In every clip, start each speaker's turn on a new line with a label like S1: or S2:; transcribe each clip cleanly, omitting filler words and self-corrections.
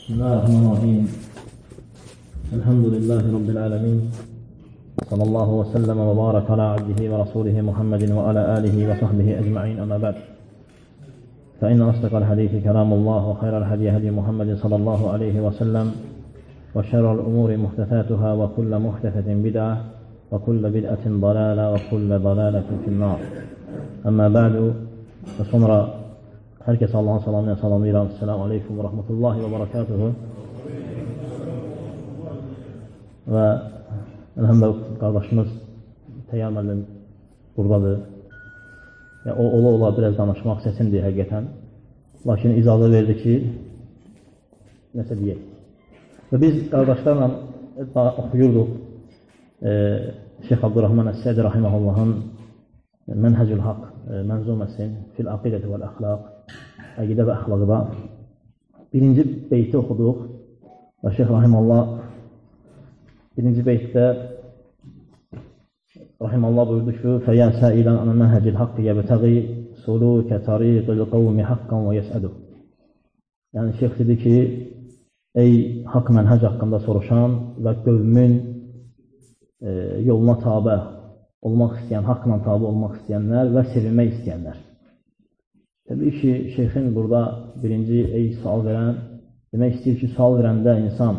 S1: بسم الله الرحمن الرحيم. الحمد لله رب العالمين، صلى الله وسلم وبارك على عبده ورسوله محمد وعلى آله وصحبه أجمعين، أما بعد، فإن أصدق الحديث كلام الله، وخير الهدي هدي محمد صلى الله عليه وسلم، وشر الأمور محدثاتها، وكل محدثة بدعة، وكل بدعة ضلالة، وكل ضلالة في النار. أما بعد، فصنر herkese Allah'ın salamıyla salamıyla. Esselamu Aleyküm ve Rahmetullahi ve Berekatuhu. Və elhamdülillah qardaşımız Təyyar müəllim buradadır. O ola biraz danışmaq seçindi həqiqətən. Lakin icazə verdi ki, nəsə deyək. Və biz qardaşlarla oxuyurduq Şeyx Abdurrahman Əs-Sədi Rahiməhullahın Mənhəcül Haqq mənzuməsin Fil Aqidəti vəl Əxlaq, əqidə və əxlaqda birinci beyti oxuduq və Şeyx Rahiməllah birinci beytdə Rahiməllah buyurdu ki, فَيَا سَائِلًا عَنَ مَنْهَجِ الْحَقِّ يَبْتَغِي سُلُوكَ طَرِيقِ الْقَوْمِ حَقًّا وَيَسْأَلُ. Yəni Şeyx dedi ki, ey haqq mənhəc haqqında soruşan və qövmün yoluna tabe olmaq istəyən, haqqla tabi olmaq istəyənlər və sevilmək istəyənlər. Təbii ki, şeyxin burada birinci sual verən, demək istəyir ki, sual verəndə insan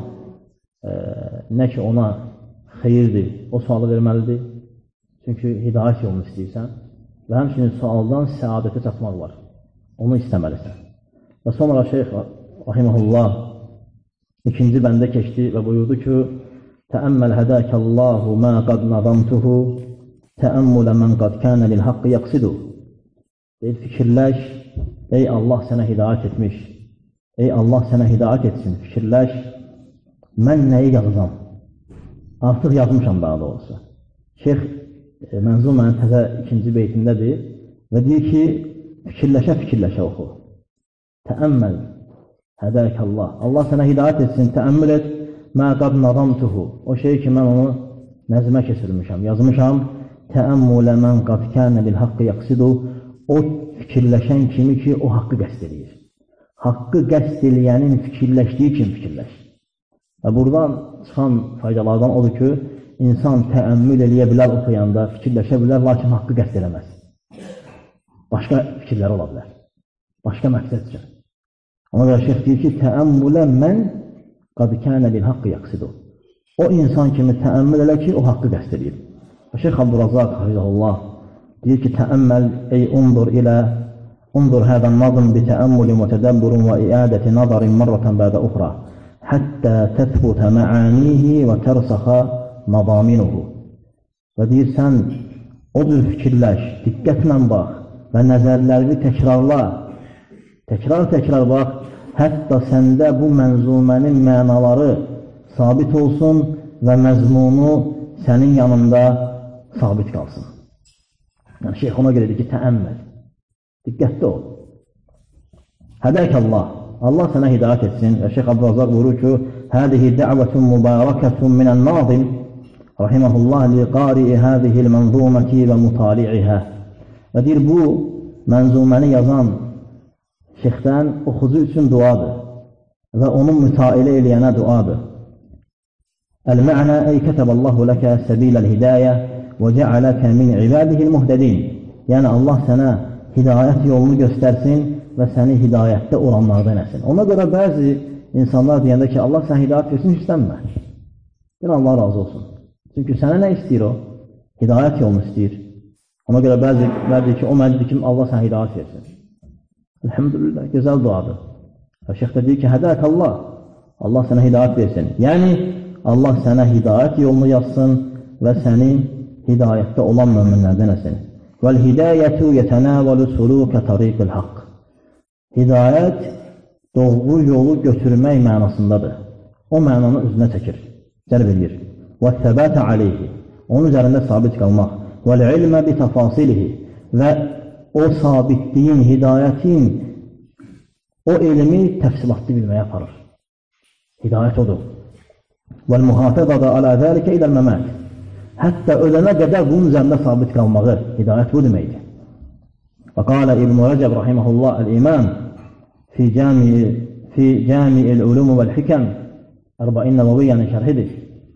S1: nə ki ona xeyirdir, o sualı verməlidir. Çünki hidayət yolunu istəyirsən və həmçinin sualdan səadətə çatmaq var. Onu istəməlisən. Və sonra şeyx Rahiməhullah ikinci bəndə keçdi və buyurdu ki, Təəmməl hədəkəllahu mə qad nazamtuhu təəmmulə mən qad kənə lil haqqı yəqsidu. Deyil, fikirləş, ey Allah sənə hidayət etmiş, ey Allah sənə hidayət etsin, fikirləş, mən nəyi yazıram? Artıq yazmışam daha doğrusu. Şeyx mənzumənin təzə ikinci beytindədir və deyir ki, fikirləşə oxu. Təəmməl hədəkəllah, Allah sənə hidayət etsin, təəmmül et, mə qad nazamtuhu, o şey ki, mən onu nəzmə keçirmişəm, yazmışam, təəmmulə mən qad kənə lil haqqı yəqsidu, o fikirləşən kimi ki, o haqqı qəsd edir. Haqqı qəsd eləyənin fikirləşdiyi kimi fikirləş. Və buradan çıxan faydalardan odur ki, insan təəmmül eləyə bilər oxuyanda, fikirləşə bilər, lakin haqqı qəsd eləməz. Başqa fikirlər ola bilər. Başqa məqsəd üçün. Ona görə şeyx deyir ki, təəmmulə mən qad kənə lil haqqı yəqsidu. O insan kimi təəmmül elə ki, o haqqı qəsd edir. Şeyx Abdurrazaq Hafizəhullah deyir ki, təəmməl ey undur hədən nazım bi təəmmülün və tədəbburun və iadəti nazarin marratan bədə uxra həttə təthbutə məanihi və tərsaxa mazaminuhu. Və deyir, sən o cür fikirləş, diqqətlə bax və nəzərlərini təkrarla, təkrar bax, hətta səndə bu mənzumənin mənaları sabit olsun və məzmunu sənin yanında sabit qalsın. Yəni, şeyx ona görə deyir ki, təəmməl. Diqqətli ol. Hədəkəllah. Allah sənə hidayət etsin. Və Şeyx Abdurrazaq buyurur ki, Hədihi də'vətun mübarəkətun minən nazim Rahiməhullah li qari'i hədihil mənzuməti və mutali'ihə. Və deyir, bu mənzuməni yazan şeyxdən oxucu üçün duadır və onun mütailə eləyənə duadır. Əl-mə'nə ey kətəbəllahu ləkə səbiləl hidayə və cəaləkə min ibadihil muhtədin. Yəni, Allah sənə hidayət yolunu göstərsin və səni hidayətdə olanlardan etsin. Ona görə bəzi insanlar deyəndə ki, Allah sənə hidayət versin, istənmə. Yəni, Allah razı olsun. Çünki sənə nə istəyir o? Hidayət yolunu istəyir. Ona görə bəzi ki, o məlidir ki, Allah sənə hidayət versin. Elhamdülillah, gözəl duadır. Şeyx də deyir ki, hədək Allah, Allah sənə hidayət versin. Yəni, Allah sənə hidayət yolunu yazsın və səni hidayətdə olan möminlərdən etsin. Vəl-hidayətu yətənəvəlu sulukə tariqil haqq. Hidayət doğru yolu götürmək mənasındadır. O mənanı üzünə çəkir, cəlb edir. Və-səbətə aleyhi, onun üzərində sabit qalmaq. Vəl-ilmə bitəfasilihi, və o sabitliyin, hidayətin, o elmi təfsilatlı bilməyə aparır. Hidayət odur. Vəl-mühafəzədə alə zəlikə iləl məmət. Hətta ölənə qədər bunun üzərində sabit qalmağı, hidayət bu deməkdir. Və qalə İbn-i Rəcəb rahiməhullah əl-İmam fi fi Cami'il Ulum vel Hikam 40 Nəvaviyyanın şərhidir.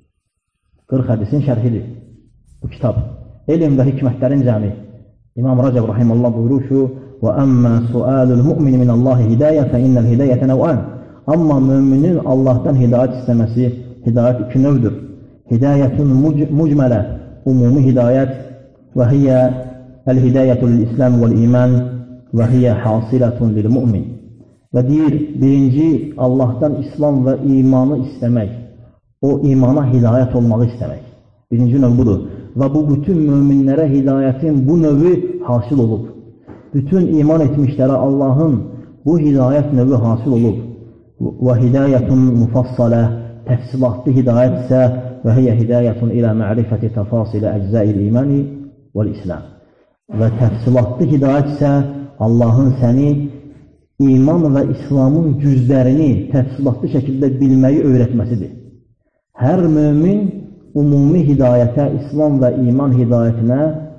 S1: 40 hədisin şərhidir bu kitab. Elm və hikmətlərin cəmi. İmam Rəcəb rahimehullah buyurur ki: "Və amma sualul mu'min min Allah hidayə fe innel hidayete nev'an." Amma müminin Allahdan hidayət istəməsi, hidayət iki növdür. Hidayətun mucmələ, umumi hidayət və hiyə el-hidayətu lil-İslam vəl-iman və hiyə hasilatun lil-mu'min. Və deyir, birinci Allahdan İslam və imanı istəmək, o imana hidayət olmağı istəmək. Birinci növ budur. Və bu bütün möminlərə hidayətin bu növü hasil olub. Bütün iman etmişlərə Allahın bu hidayət növü hasil olub. Və hidayətun mufassalə, təfsilatlı hidayət isə və hiyə hidayətun ilə ma'rifəti təfasilə əczail imani vəl-İslam. Və təfsilatlı hidayət isə Allahın səni iman və İslamın cüzlərini təfsilatlı şəkildə bilməyi öyrətməsidir. Hər mömin umumi hidayətə, İslam və iman hidayətinə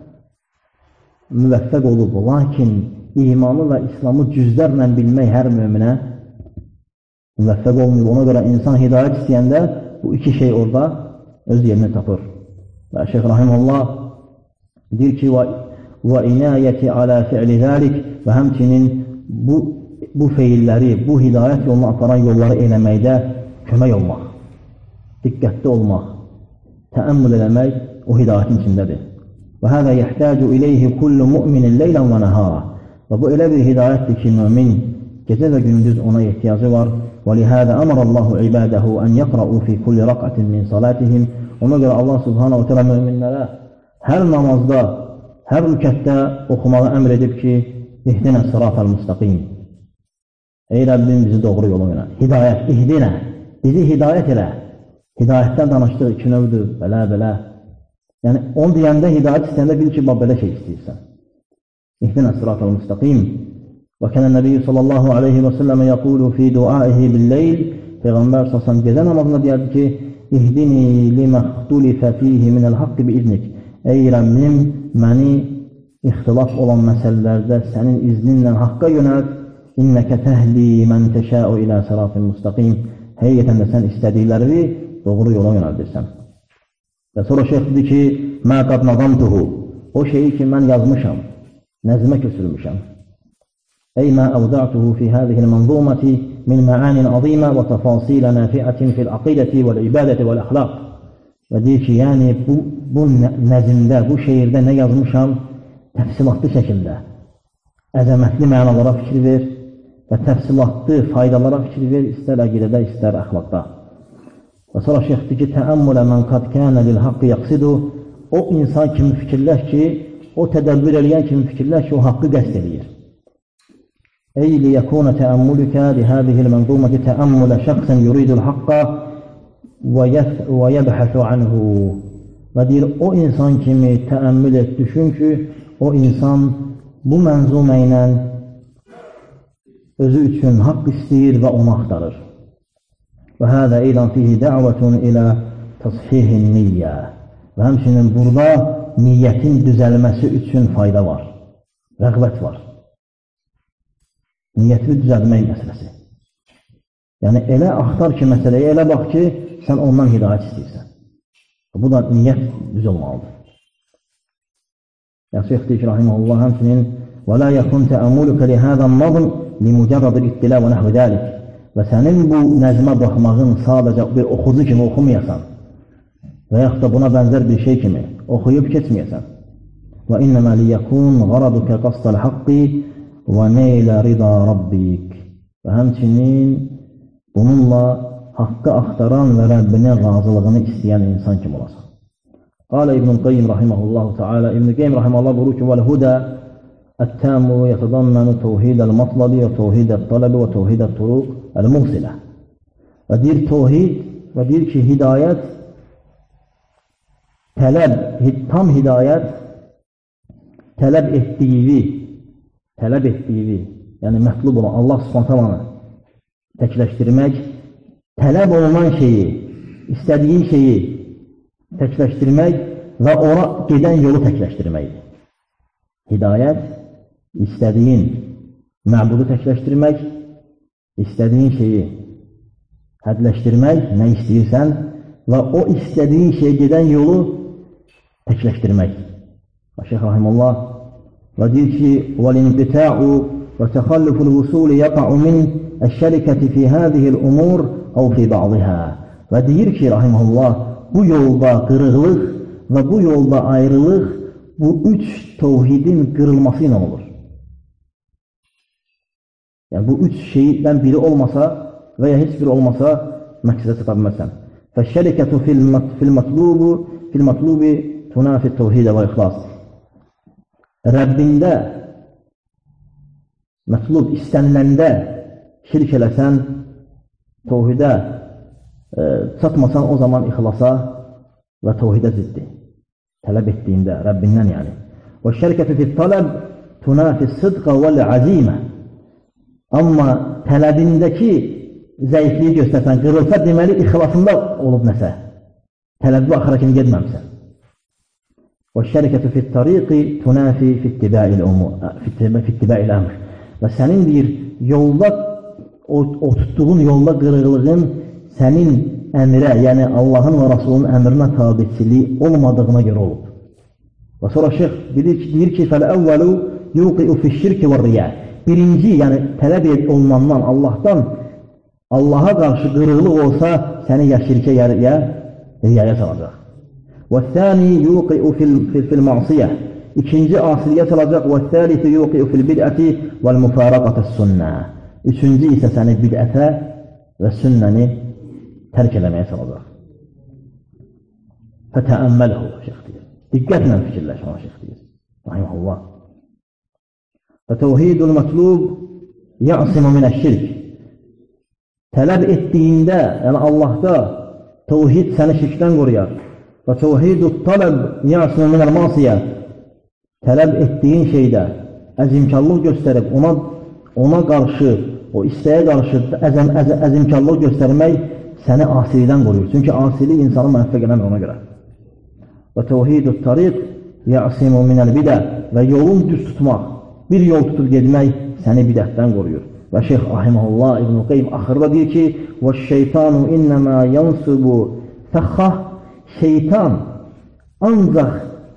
S1: müvəffəq olub. Lakin imanı və İslamı cüzlərlə bilmək hər möminə müvəffəq olmuyor. Ona görə insan hidayət istəyəndə bu iki şey orada öz yerini tapır. Və Şeyx Rahimullah deyir ki, və inayəti alə fi'li zəlik və həmçinin bu feilləri, bu hidayət yoluna aparan yolları eləməkdə kömək olmaq, diqqətli olmaq, təəmmül eləmək o hidayətin içindədir. Və həzə yəhtəcu iləyhi kullu mu'minin leylən və nəhara. Və bu elə bir hidayətdir ki, mümin gecə və gündüz ona ehtiyacı var. Və lihədə əmərəllahu ibadəhu ən yəqra'u fi kulli raqatin min salatihim. Ona görə Allah subhanahu wa ta'ala müminlərə hər namazda, hər rükətdə oxumağı əmr edib ki, ihdinə sıratal müstəqim. Ey Rəbbim bizi doğru yolu yönə. Hidayət, ihdinə, bizi hidayət elə. Hidayətdən danışdığı iki növdür, belə. Yəni, onu deyəndə, hidayət istəyəndə bil ki, belə şey istəyirsən. İhdinə sıratal müstəqim. Və kənə Nəbiyyə sallallahu aleyhi və səlləmə yəqulu fi duaihi bil-leyl. Peyğəmbər sallallahu gecə namazında deyərdi ki, İhdini limə xtulifə fihi minəl-haqqi bi-iznik. Ey Rəbbim, məni ixtilaf olan məsələlərdə sənin izninlə haqqa yönəlt. İnnəkə təhli mən təşəu ilə sıratil müstəqim. Həqiqətən də sən istədikləri doğru yola yönəldirsən. Və sonra şeyx dedi ki, mə qad nazamtuhu. O şeyi ki, mən yazmışam, nəzmə köçürmüşəm. Ey mə əvda'tuhu fi hədihil mənzuməti min mə'anin azimə və təfasilə nəfiətin fil aqidəti və ibadəti və əxlaq. Və deyir ki, yəni bu nəzimdə, bu şeirdə nə yazmışam? Təfsilatlı şəkildə, əzəmətli mənalara fikir ver və təfsilatlı faydalara fikir ver, istər əqidədə, istər əxlaqda. Və sonra şeyx deyir ki, təəmmülə mən qad kənə lil-haqqı yəqsidu. O insan kimi fikirləş ki, o tədəbbür eləyən kimi fikirləş ki, o haqqı qəsd eləyir. Ey liyəkunə təəmmülükə lihədihil mənzuməti təəmmülə şəxsən yuridul haqqa və yəbhəsu anhu. Və deyir, o insan kimi təəmmül et, düşün ki, o insan bu mənzumə ilə özü üçün haqq istəyir və onu axtarır. Və hədə eydan fihi dəvətun ilə təshihin niyyə. Və həmçinin burada niyyətin düzəlməsi üçün fayda var, rəğbət var. Niyyətini düzəlmək məsələsi. Yəni, elə axtar ki, məsələyə elə bax ki, sən ondan hidayət istəyirsən. Bu da niyyət düz olmalıdır. Şeyx deyir ki, rahiməhullah, həmçinin və la yəkun təəmmülükə lihədən nazm limucərrəd-ül ittilə və nəhvü dəlik. Və sənin bu nəzmə baxmağın sadəcə bir oxucu kimi oxumayasan və yaxud da buna bənzər bir şey kimi oxuyub keçməyəsən. Və innəmə liyəkun qaradukə qasdəl haqqi və neylə rida rabbik. Və həmçinin bununla haqqı axtaran və Rəbbinin razılığını istəyən insan kimi olasan. Qalə İbn-i Qayyim rahiməhullahu ta'ala, İbn-i Qayyim rahiməhullah buyurur ki, vəl-hudə ət-təmu yətədəmməni təvhid-əl-matlabi və təvhid-əl-talabi və təvhid-əl-turuq əl-musilə. Və deyir təvhid və deyir ki, hidayət, tələb, tam hidayət tələb etdiyi, yəni mətlub olan Allah subhanətəlanı təkləşdirmək, tələb olunan şeyi, istədiyin şeyi təkləşdirmək və ona gedən yolu təkləşdirməkdir. Hidayət, istədiyin məbudu təkləşdirmək İstədiyin şeyi hədləşdirmək, nə istəyirsən və o istədiyin şeyə gedən yolu təkləşdirmək. Şeyx Rahimullah və deyir ki, وَالْاِنْقِتَاعُ وَتَخَلُّفُ الْوُسُولِ يَقَعُ مِنْ الشَّرِكَةِ فِي هَذِهِ الْأُمُورِ اَوْ فِي بَعْضِهَا. Və deyir ki, Rahimullah, bu yolda qırıqlıq və bu yolda ayrılıq bu üç tevhidin qırılması ilə olur. Yəni, bu üç şeydən biri olmasa və ya heç biri olmasa məqsədə çata bilməsən. فَالشَّرِكَةُ فِي الْمَطْلُوبِ تُنَافِ التَّوْحِيدَ وَالْإِخْلَاصِ. Rəbbində mətlub istəniləndə şirk eləsən, tevhidə çatmasan o zaman ixlasa və tevhidə ziddir. Tələb etdiyində, Rəbbindən yəni. وَالشَّرِكَةُ فِي الطَّلَبِ تُنَافِ الصِّدْقَ وَالْعَزِيمَةِ. Amma tələbindəki zəifliyi göstərsən, qırılsa deməli ixlasında olub nəsə. Tələbdə axıra kimi getməmsən. وَالشَّرِكَةُ فِي الطَّرِيقِ تُنَافِ فِي اتِّبَاءِ الْأَمْرِ. Və sənin bir yolda, o tutduğun yolda qırıqlığın sənin əmrə, yəni Allahın və Rasulunun əmrinə tabiçiliyi olmadığına görə olub. Və sonra şeyx deyir ki, فَالْأَوَّلُ يُوْقِئُ فِي الشِّرْكِ وَالرِّيَاءِ. Birinci, yəni tələb olunandan, Allahdan, Allaha qarşı qırıqlıq olsa, səni ya şirkə, ya riyaya salacaq. وَالثَّانِي يُوْقِئُ فِي الْمَعْصِيَةِ. İkinci, asiliyə salacaq. وَالثَّالِثِ يُوْقِئُ فِي الْبِدْعَةِ وَالْمُفَارَقَةِ السُنَّةِ. Üçüncü isə səni bidətə və sünnəni tərk eləməyə salacaq. فَتَأَمَّلْهُ, şeyx deyir. Diqqətlə fikirləş, ona şeyx deyir. Rahiməhullah. فَتَوْهِيدُ الْمَطْلُوبِ يَعْصِمُ مِنَ الشِّرْكِ. Tələb etdiyində, yəni Allahda tevhid səni şirkdən qoruyar. Və tevhidu tələb ya'simu minəl masiyə. Tələb etdiyin şeydə əzimkarlıq göstərib, ona qarşı, o istəyə qarşı əzimkarlıq göstərmək səni asilikdən qoruyur. Çünki asilik insanı müvəffəq eləmir ona görə. Və tevhidu tariq ya'simu minəl bidə. Və yolun düz tutmaq, bir yol tutub gedmək səni bidətdən qoruyur. Və Şeyx Rahiməhullah İbn-i Qeym axırda deyir ki, وَالشَّيْطَانُ اِنَّمَا يَنْصُبُ فَخَّةً. Şeytan ancaq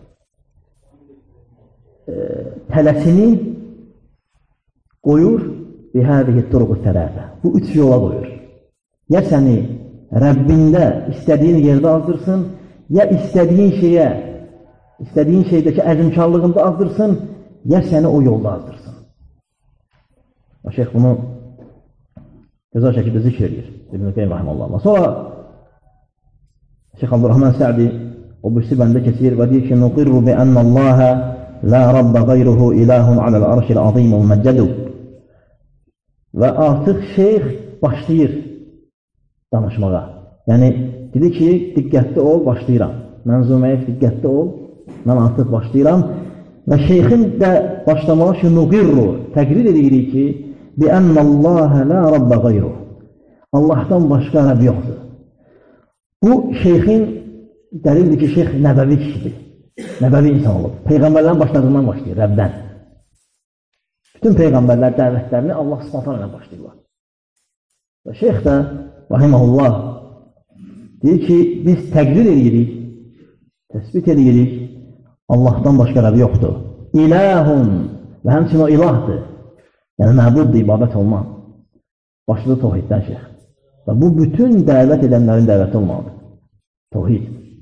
S1: tələsini qoyur bihədihi turuq tərəfə. Bu üç yola qoyur. Ya səni Rəbbində istədiyin yerdə azdırsın, ya istədiyin şeydəki əzimkarlığında azdırsın, ya səni o yolda azdırsın. O şeyx bunu gözəl şəkildə zikr edir. İbn-i Qeym Rahiməhullah. Sonra Şeyx Abdurrahman Sə'di o birisi bəndə keçir və deyir ki, نُقِرُّ بِأَنَّ اللّٰهَ لَا رَبَّ غَيْرُهُ إِلَٰهٌ عَلَى الْعَرْشِ الْعَظِيمُ الْمَجَّدُ. Və artıq şeyx başlayır danışmağa. Yəni, dedi ki, diqqətli ol, başlayıram. Mənzuməyə diqqətli ol, mən artıq başlayıram. Və şeyxin də başlamağı ki, نُقِرُّ, təqrir edirik ki, بِأَنَّ اللّٰهَ لَا رَبَّ غَيْرُهُ. Allahdan başqa Rəbb yoxdur. Bu, şeyxin dəlildir ki, şeyx nəbəvi kişidir. Nəbəvi insan olub. Peyğəmbərlərin başladığından başlayır, Rəbdən. Bütün Peyğəmbərlər dəvətlərini Allah subhanahu ilə başlayırlar. Və şeyx də, rahiməhullah, deyir ki, biz təqrir edirik, təsbit edirik, Allahdan başqa Rəb yoxdur. İlahun, və həmçin o ilahdır. Yəni, məbuddur, ibadət olmaq. Başladı tevhiddən şeyx. Və bu, bütün dəvət edənlərin dəvəti olmalıdır. Tevhid.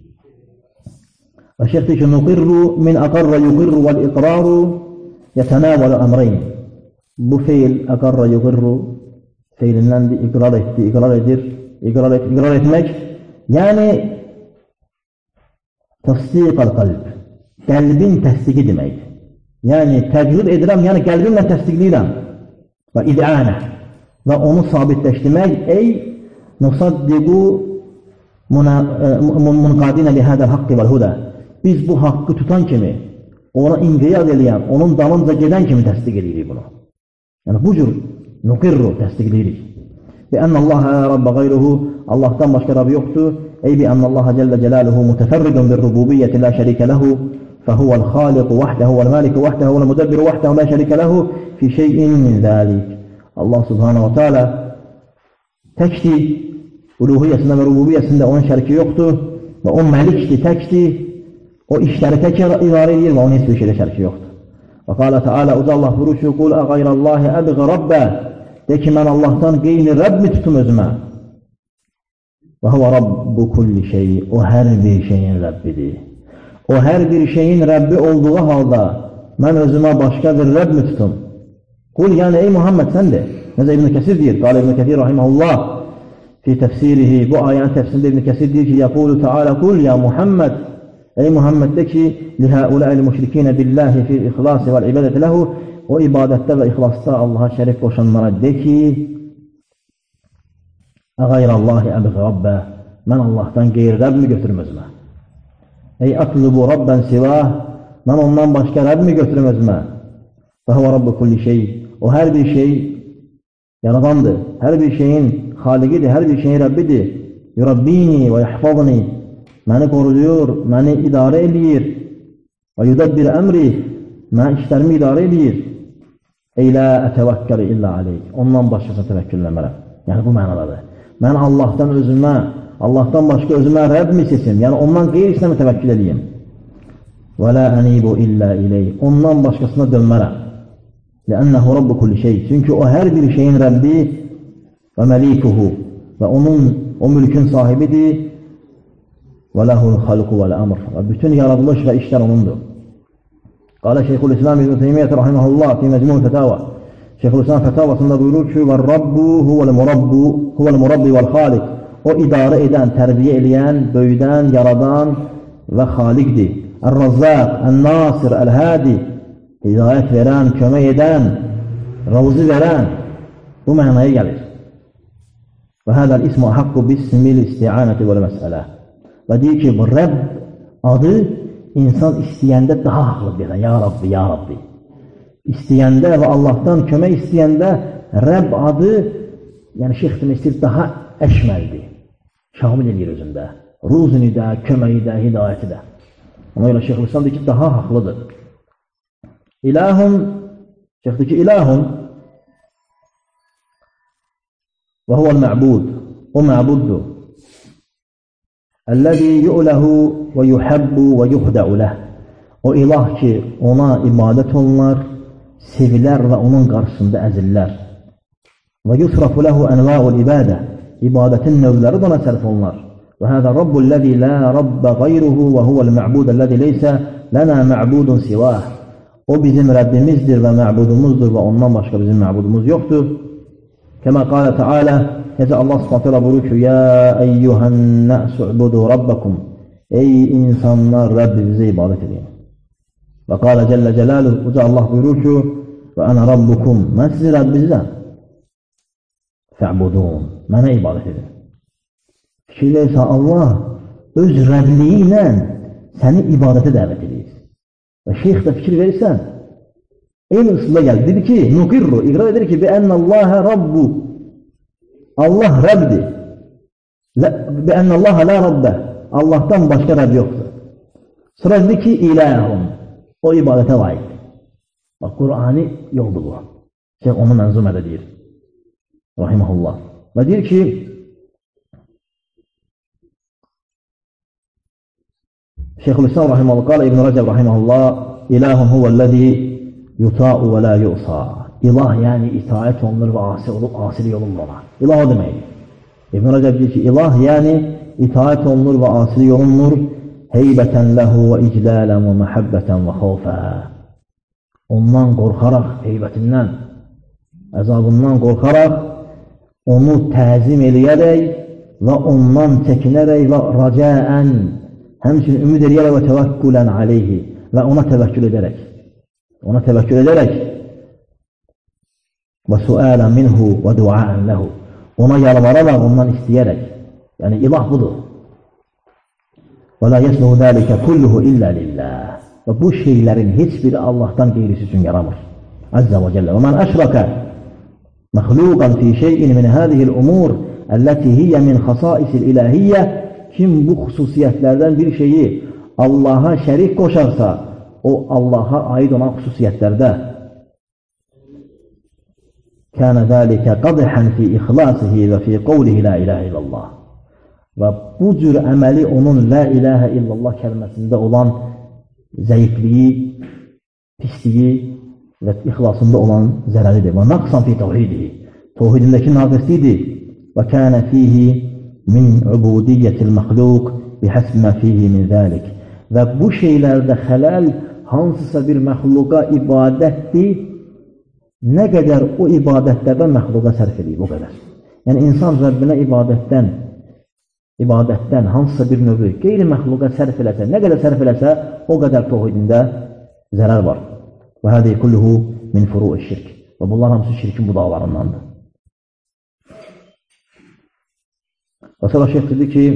S1: Və şeyx deyir ki, نُقِرُّ مِنْ أَقَرَّ يُقِرُّ وَالْإِقْرَارُ يَتَنَاوَلُ أَمْرَيْنِ. Bu fiil, أَقَرَّ يُقِرُّ fiilindəndir, iqrar etdi, iqrar edir, iqrar etmək. Yəni, təsdiq-ül qalb. Qəlbin təsdiqi deməkdir. Yəni, təqrir edirəm, yəni qəlbimlə təsdiqləyirəm. Və idəanə. Və onu sabitləşdirmək, ey nusaddiqu munqadinə lihədəl haqqı vəl-hudə. Biz bu haqqı tutan kimi, ona inqiyad eləyən, onun dalınca gedən kimi təsdiq edirik bunu. Yəni, bu cür nuqirru təsdiqləyirik. Bi'ənnəlləhə Rabbə qayruhu, Allahdan başqa Rabbi yoxdur. Ey bi'ənnəlləhə cəllə cəlaluhu mütəfərridun bir-rububiyyəti la şərikə ləhu fəhuvəl xaliqu vəhdəhu vəl-məliku vəhdəhu vəl-müdəbbiru vəhdəhu la şərikə ləhu fi şeyin min zəlik. Allah subhanahu wa ta'ala təkdir, uluhiyyəsində və rububiyyəsində onun şəriki yoxdur və o məlikdir, təkdir, o işləri tək idarə edir və onun heç bir şeydə şəriki yoxdur. Və qalə Teala, uca Allah buyurur ki, qul əqayrəllahi əbğə rabbə, de ki, mən Allahdan qeyni Rəbbi tutum özümə. Və huvə Rabbu kulli şey, o hər bir şeyin Rəbbidir. O hər bir şeyin Rəbbi olduğu halda mən özümə başqa bir Rəbbi tutum. Qul, yəni ey Muhammed səndir. Necə İbn Kəsir deyir, qalə İbn Kəsir rahiməhullah fi təfsirihi, bu ayənin təfsirində İbn Kəsir deyir ki, yəqulu Teala, qul ya Muhammed, ey Muhammed de ki, lihəulə'il müşrikinə billahi fil ixlasi vəl ibadəti ləhu, o ibadətdə və ixlasda Allaha şərif qoşanlara de ki, əqayrallahi əbğə rabbə, mən Allahdan qeyri Rəbbimi götürüm özümə. Ey atlubu Rabben sivah, mən ondan başqa Rəbbimi götürüm özümə. Və huvə Rabbu kulli şey, o hər bir şey yaradandır, hər bir şeyin xaliqidir, hər bir şeyin Rəbbidir. Yurabbini və yahfazni, məni qoruyur, məni idarə edir. Və yudabbir əmri, mən işlərimi idarə edir. Ey la ətəvəkkəli illə aleyh, ondan başqasına təvəkkül eləmərəm. Yəni bu mənadadır. Mən Allahdan özümə, Allahdan başqa özümə Rəbbimi seçim, yəni ondan qeyrisinə təvəkkül edeyim. Və la ənibu illə ileyh, ondan başqasına dönmərəm. Ləənnəhu Rabbu kulli şey, çünki o hər bir şeyin Rəbbi və məlikuhu və onun, o mülkün sahibidir. Və ləhul xalqu vəl əmr, və bütün yaradılış və işlər onundur. Qalə Şeyxülislam İbn Teymiyyət rahiməhullah fi məcmun fətava. Şeyxülislam fətavasında buyurur ki, və Rabbu huvəl murabbi vəl xaliq, o idarə edən, tərbiyə eləyən, böyüdən, yaradan və xaliqdir. Ər-Razzaq, Ən-Nasir, Əl-Hadi, hidayət verən, kömək edən, rəvzi verən, bu mənaya gəlir. Və hədəl ismu haqqu bismil isti'anəti vəl məsələ. Və deyir ki, bu Rəbb adı insan istəyəndə daha haqlı deyir. Ya Rabbi, Ya Rabbi. İstəyəndə və Allahdan kömək istəyəndə Rəbb adı, yəni şeyx demək istəyir, daha əşməldir. Şamil edir özündə. Ruzuni də, köməyi də, hidayəti də. Ona görə Şeyxülislam deyir ki, daha haqlıdır. İlahun, şeyx deyir ki, ilahun və huvəl mə'bud, o mə'buddur. Əl-ləzi yu'ləhu və yuhəbbu və yuhdə'u ləh. O ilah ki, ona ibadət olunlar, sevilər və onun qarşısında əzillər. Və yusrafu ləhu ənva'ul ibadə. İbadətin növləri də ona sərf olunlar. Və həzə Rabbul-ləzi lə Rabbə qayruhu və huvəl-mə'budəl-ləzi leysə lənə mə'budun sivah. O bizim Rəbbimizdir və mə'budumuzdur və ondan başqa bizim mə'budumuz yoxdur. Kəmə qalə Teala, necə Allah subhanətələ buyurur ki, ya əyyuhən nə'su ubudu rabbakum, ey insanlar Rəbbinizə ibadət edin. Və qalə Cəllə Cəlaluhu, uca Allah buyurur ki, və ənə rabbukum, mən sizin Rəbbinizəm. Fə'budun, mənə ibadət edin. Fikirləyirsə Allah öz Rəbliyi ilə səni ibadətə dəvət edir. Və şeyx də fikir verirsən, eyni ısıla gəldi. Dedi ki, nuqirru, iqrar edir ki, bi'ənnəlləhə rabbu. Allah Rəbdir. Bi'ənnəlləhə la rabbə. Allahdan başqa Rəbb yoxdur. Sonra dedi ki, iləhum. O ibadətə layiqdir. Bax, Qur'ani yoldur bu. Şeyx onu mənzumədə deyir. Rahiməhullah. Və deyir ki, Şeyxülislam rahiməhullah, qala İbn Rəcəb rahiməhullah, ilahun huvəl-ləzi yuta'u və la yu'sa. İlah yəni itaət olunur və asilik olunur ona. İlah o deməkdir. İbn Rəcəb deyir ki, ilah yəni itaət olunur və asilik olunur, heybətən ləhu və iclələn və məhəbbətən və xofə. Ondan qorxaraq, heybətindən, əzabından qorxaraq, onu təzim eləyərək və ondan çəkinərək və rəcəən, həmçinin ümid eləyərək və təvəkkülən aleyhi və ona təvəkkül edərək və suələn minhu və duaən ləhu, ona yalvararaq, ondan istəyərək, yəni ilah budur. Və la yəsluhu dəlikə kulluhu illə lilləh. Və bu şeylərin heç biri Allahdan qeyrisi üçün yaramır. Əzzə və cəllə. Və mən əşrəkə məxluqan fi şeyin min hədihil umur əlləti hiyyə min xasaisil iləhiyyə. Kim bu xüsusiyyətlərdən bir şeyi Allaha şərik qoşarsa, o Allaha aid olan xüsusiyyətlərdə كان ذلك قدحا في إخلاصه وفي قوله لا إله إلا الله. Və bu cür əməli onun la ilahə illallah kəlməsində olan zəifliyi, pisliyi və ixlasında olan zərəridir. Və naqsan fi tevhidihi, tevhidindəki naqislidir. Və kənə fihi min ubudiyyətil məxluq bihəsb mə fihi min zəlik. Və bu şeylərdə xələl hansısa bir məxluqa ibadətdir, nə qədər o ibadətlərdən məxluqa sərf edib, o qədər. Yəni, insan Rəbbinə ibadətdən hansısa bir növü qeyri-məxluqa sərf eləsə, nə qədər sərf eləsə, o qədər tevhidində zərər var. Və hədi kulluhu min furu'i şirk. Və bunlar hamısı şirkin budaqlarındandır. Və sonra şeyh dedi ki,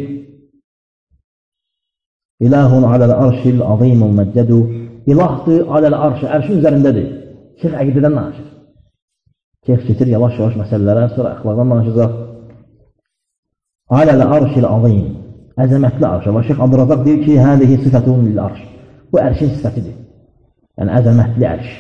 S1: İlahun aləl arşil azimul məccədu. İlahdır aləl arşı, ərşin üzərindədir. Şeyh əqidədən danışır. Şeyh getir yavaş-yavaş məsələlərə, sonra əxlaqdan danışacaq. Aləl arşil azim, əzəmətli arşı. Və şeyh Abdurrazaq deyir ki, hədihi sifətun lil arş. Bu ərşin sifətidir. Yəni, əzəmətli ərş.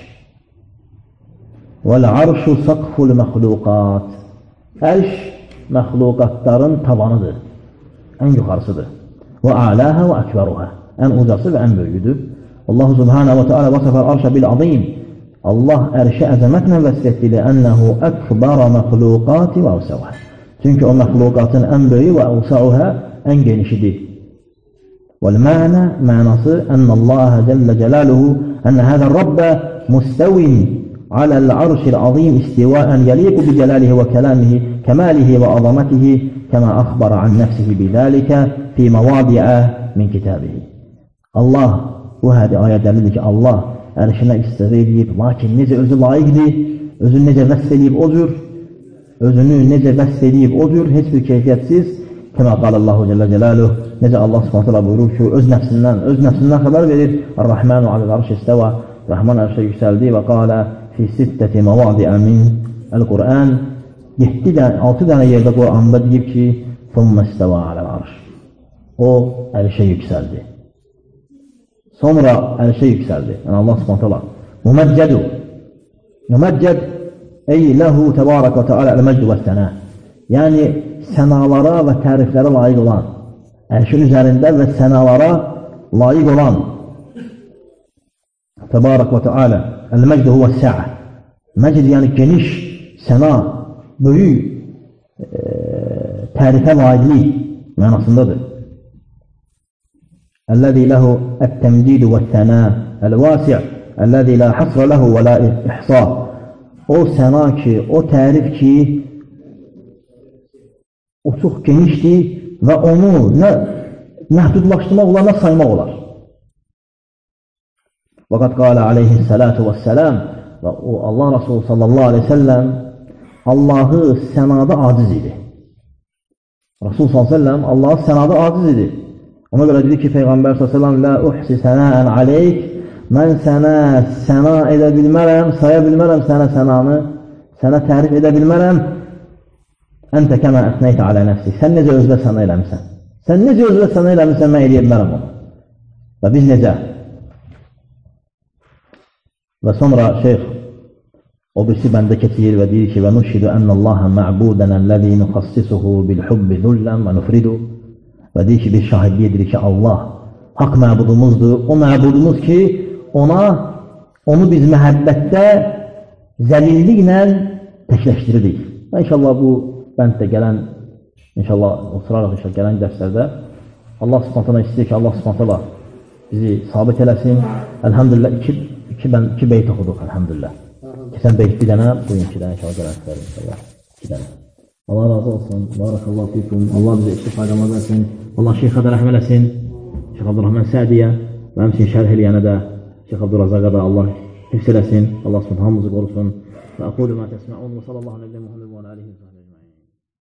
S1: Vəl-arşu saqful məxluqat. Ərş məxluqatların tavanıdır, ən yuxarısıdır. Və a'lâhə və əkbəruhə. Ən ucası və ən böyüdür. Allah subhanə və teala vasəfəl arşə bil-azim. Allah ərşə əzəmətlə vəsf etdi ləənnəhu əkbara məxluqati və əvsəvhə. Çünki o məxluqatın ən böyüyü və əvsəvhə ən genişidir. Vəl-mənə, mənası, ənnəllâhə cəllə cəlaluhu, ənə həzər Rabbə müstəvin aləl arşil azim istivəən yəliqu bi cəlalihi və kəlamihi kemalihi və azamatihi kəmə əxbara an nəfsihi bidəlikə fi məvadiə min kitabihi. Allah, bu hədi ayədəlidir ki, Allah ərşinə istiğə edib, lakin necə özü layiqdir, özünü necə vəsf edib o cür, heç bir keyfiyyətsiz, kəmə qalallahu cəllə cəlaluhu, necə Allah subhanətələ buyurur ki, öz nəfsindən xəbər verir, Ar-Rahmanu aləl arş istəvə, Rəhman ərşə yüksəldi və qalə fi sittəti məvadiə min əl-Qur'an, 6 dənə yerdə Qur'anda deyib ki, thumma istəvə aləl arş. O, ərşə yüksəldi. Sonra ərşə yüksəldi. Yəni, Allah subhanətələ. Müməccədu. Müməccəd, ey ləhu təbarək və teala əl-məcdu və sənə. Yəni, sənalara və təriflərə layiq olan, ərşin üzərində və sənalara layiq olan, təbarək və teala, əl-məcdu huvə sə'ə. Məcd, yəni geniş, səna, böyük tərifə layiqlik mənasındadır. Əl-ləzi ləhu ət-təmcidu və səna, əl-vasi' əl-ləzi lə hasra ləhu və lə ihsa. O səna ki, o tərif ki, o çox genişdir və onu nə məhdudlaşdırmaq olar, nə saymaq olar. Və qad qalə aleyhissalatu və səlam, və o Allah Rasulü sallallahu aleyhi ve sellem Allahı sənada aciz idi. Rasul sallallahu aleyhi ve sellem Allahı sənada aciz idi. Ona görə dedi ki, Peyğəmbər sallallahu aleyhi ve sellem, Lə uhsi sənəən aleyk, mən sənə səna edə bilmərəm, saya bilmərəm sənə sənanı, sənə tərif edə bilmərəm. Əntə kəmə əsnəytə alə nəfsi. Sən necə özlə sənə eləmişsən? Sən necə özlə sənə eləmişsən, mən eləyə bilmərəm onu. Və biz necə? Və sonra şeyx o birisi bəndə keçir və deyir ki, və nuşhidu ənəlləhə mə'budən əlləzi nüxassisuhu bil-hubbi zullən və nufridu. Və deyir ki, biz şahidlik edirik ki, Allah haqq məbudumuzdur. O məbudumuz ki, onu biz məhəbbətdə zəlilliklə təkləşdiririk. Və inşallah bu bənddə gələn, inşallah oturaraq gələn dərslərdə Allah subhanətələ istəyir ki, Allah subhanətələ bizi sabit eləsin. Əlhamdülillah, iki beyt oxuduq, əlhamdülillah. Keçən beyt bir dənə, bugünkü dənə inşallah gələnlər, inşallah. 2 dənə. Allah razı olsun. Barakallahu fikum. Allah bizə istifadəmə versin. Allah şeyxə də rəhmə eləsin. Şeyx Abdurrahman Sədiyə və həmçinin şərh eləyənə də Şeyx Abdurrazaqa da Allah hifz eləsin. Allah subhanə hamımızı qorusun. Və aqulu mə təsmə'un və sallallahu aleyhi və aleyhi və aleyhi və aleyhi.